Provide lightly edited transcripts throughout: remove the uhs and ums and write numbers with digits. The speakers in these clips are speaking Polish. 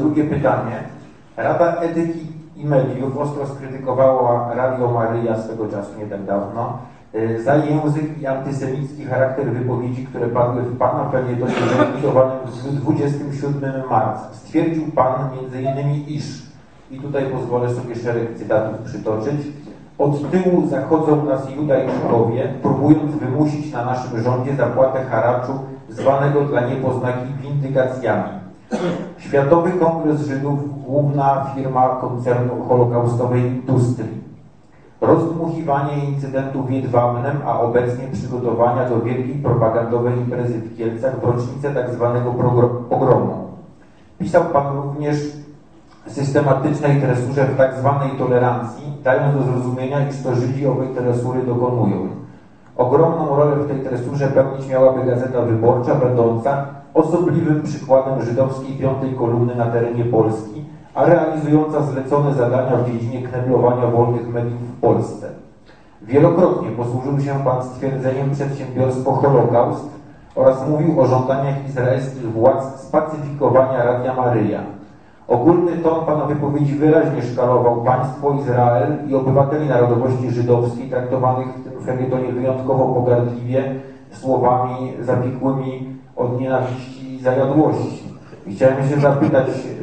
drugie pytanie. Rada Etyki i Mediów ostro skrytykowała Radio Maryja swego czasu, nie tak dawno, za język i antysemicki charakter wypowiedzi, które padły w Pana felietonie wyemitowaniu w 27 marca. Stwierdził Pan m.in. iż, i tutaj pozwolę sobie szereg cytatów przytoczyć, od tyłu zachodzą nas Judajczykowie, próbując wymusić na naszym rządzie zapłatę haraczu zwanego dla niepoznaki windykacjami. Światowy Kongres Żydów, główna firma koncernu holokaustowej Industrii. Rozdmuchiwanie incydentu w Jedwabnem, a obecnie przygotowania do wielkiej propagandowej imprezy w Kielcach w rocznicę tzw. pogromu. Pisał Pan również systematycznej tresurze w tzw. tolerancji, dając do zrozumienia, iż to Żydzi owej tresury dokonują. Ogromną rolę w tej tresurze pełnić miałaby Gazeta Wyborcza, będąca osobliwym przykładem żydowskiej piątej kolumny na terenie Polski, a realizująca zlecone zadania w dziedzinie kneblowania wolnych mediów w Polsce. Wielokrotnie posłużył się Pan stwierdzeniem przedsiębiorstwo Holokaust oraz mówił o żądaniach izraelskich władz spacyfikowania Radia Maryja. Ogólny ton Pana wypowiedzi wyraźnie szkalował państwo Izrael i obywateli narodowości żydowskiej, traktowanych w tym felietonie wyjątkowo pogardliwie, słowami zabiegłymi od nienawiści i zajadłości. I chciałem się zapytać,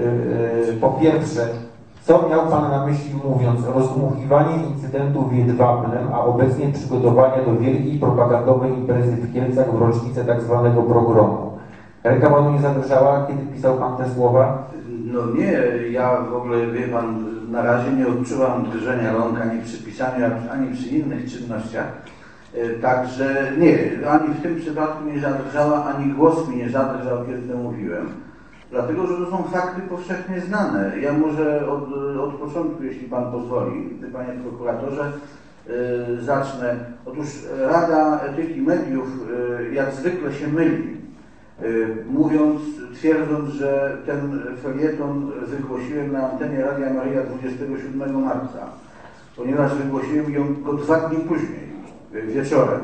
po pierwsze, co miał Pan na myśli, mówiąc rozdmuchiwanie incydentu w Jedwabnem, a obecnie przygotowania do wielkiej propagandowej imprezy w Kielcach w rocznicę tzw. pogromu? Ręka Panu nie zadrżała, kiedy pisał Pan te słowa? No nie, ja w ogóle, wie Pan, na razie nie odczuwam drżenia rąk ani przy pisaniu, ani przy innych czynnościach. Także nie, ani w tym przypadku nie zadrżała, ani głos mi nie zadrżał, kiedy to mówiłem. Dlatego, że to są fakty powszechnie znane. Ja może od początku, jeśli Pan pozwoli, Panie Prokuratorze, zacznę. Otóż Rada Etyki Mediów jak zwykle się myli, twierdząc, że ten felieton wygłosiłem na antenie Radia Maryja 27 marca, ponieważ wygłosiłem go 2 dni później, wieczorem.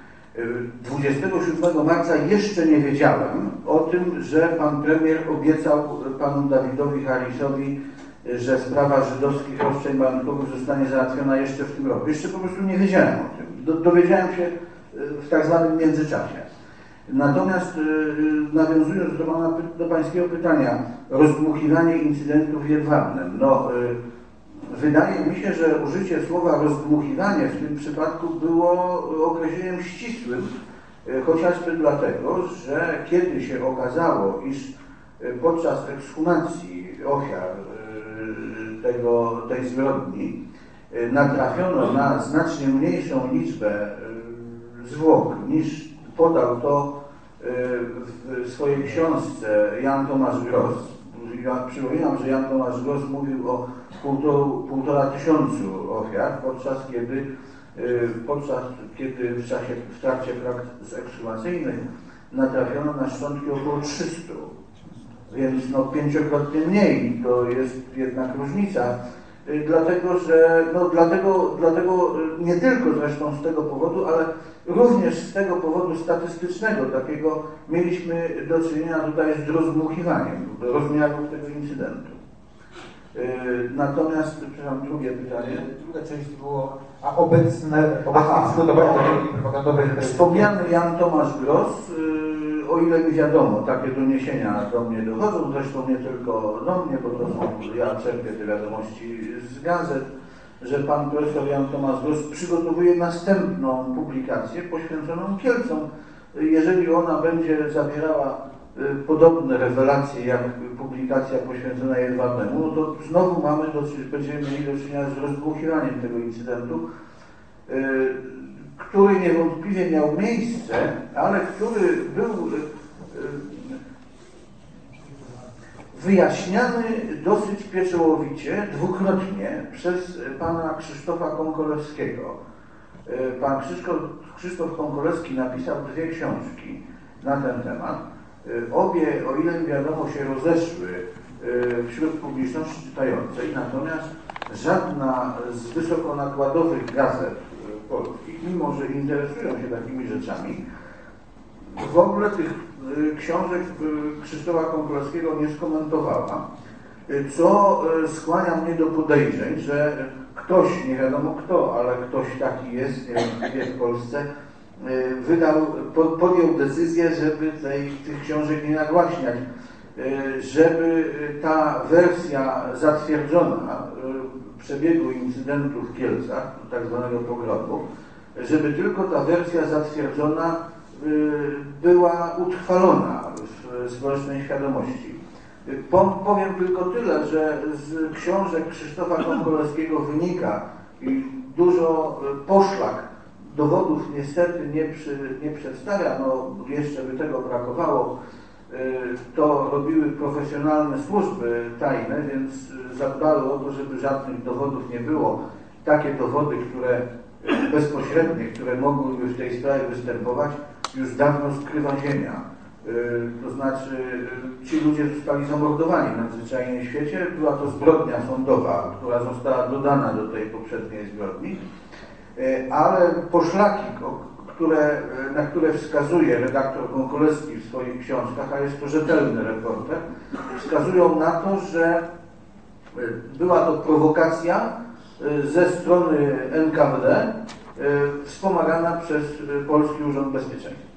27 marca jeszcze nie wiedziałem o tym, że Pan Premier obiecał Panu Dawidowi Harrisowi, że sprawa żydowskich roszczeń majątkowych zostanie załatwiona jeszcze w tym roku. Jeszcze po prostu nie wiedziałem o tym. Dowiedziałem się w tak zwanym międzyczasie. Natomiast nawiązując do Pańskiego pytania, rozdmuchiwanie incydentów w Jedwabnem, wydaje mi się, że użycie słowa rozdmuchiwanie w tym przypadku było określeniem ścisłym, chociażby dlatego, że kiedy się okazało, iż podczas ekshumacji ofiar tej zbrodni natrafiono na znacznie mniejszą liczbę zwłok niż podał to w swojej książce Jan Tomasz Gross. Ja przypominam, że Jan Tomasz Gross mówił o 1500 ofiar, podczas kiedy w trakcie prac ekshumacyjnych natrafiono na szczątki około 300. Więc 5-krotnie mniej, to jest jednak różnica. Dlatego nie tylko zresztą z tego powodu, ale również z tego powodu statystycznego takiego mieliśmy do czynienia tutaj z rozdmuchiwaniem rozmiarów tego incydentu. Natomiast, przepraszam, drugie pytanie. Druga część było, a obecnie przygotowanie do wielkiej propagandowej. Wspomniany Jan Tomasz Gross, o ile mi wiadomo, takie doniesienia do mnie dochodzą, zresztą nie tylko do mnie, bo to są, ja czerpię te wiadomości z gazet, że pan profesor Jan Tomasz Gross przygotowuje następną publikację poświęconą Kielcom. Jeżeli ona będzie zawierała podobne rewelacje jak publikacja poświęcona Jedwabnemu, no to znowu będziemy mieli do czynienia z rozdmuchiwaniem tego incydentu, który niewątpliwie miał miejsce, ale który był wyjaśniany dosyć pieczołowicie, dwukrotnie przez pana Krzysztofa Konkolewskiego. Pan Krzysztof Konkolewski napisał 2 książki na ten temat. Obie, o ile mi wiadomo, się rozeszły wśród publiczności czytającej, natomiast żadna z wysokonakładowych gazet polskich, mimo że interesują się takimi rzeczami, w ogóle tych książek Krzysztofa Konkolewskiego nie skomentowała. co skłania mnie do podejrzeń, że ktoś, nie wiadomo kto, ale ktoś taki jest, nie wiem gdzie w Polsce, podjął decyzję, żeby tych książek nie nagłaśniać, żeby ta wersja zatwierdzona przebiegu incydentu w Kielcach, tak zwanego pogromu, żeby tylko ta wersja zatwierdzona była utrwalona w społecznej świadomości. Powiem tylko tyle, że z książek Krzysztofa Konkolewskiego wynika i dużo poszlak dowodów niestety nie przedstawia, no jeszcze by tego brakowało, to robiły profesjonalne służby tajne, więc zadbały o to, żeby żadnych dowodów nie było. Takie dowody, bezpośrednie, które mogłyby w tej sprawie występować, już dawno skrywa ziemia. To znaczy ci ludzie zostali zamordowani nadzwyczajnie w świecie. Była to zbrodnia sądowa, która została dodana do tej poprzedniej zbrodni, ale poszlaki, na które wskazuje redaktor Konkolewski w swoich książkach, a jest to rzetelny reporter, wskazują na to, że była to prowokacja ze strony NKWD wspomagana przez Polski Urząd Bezpieczeństwa.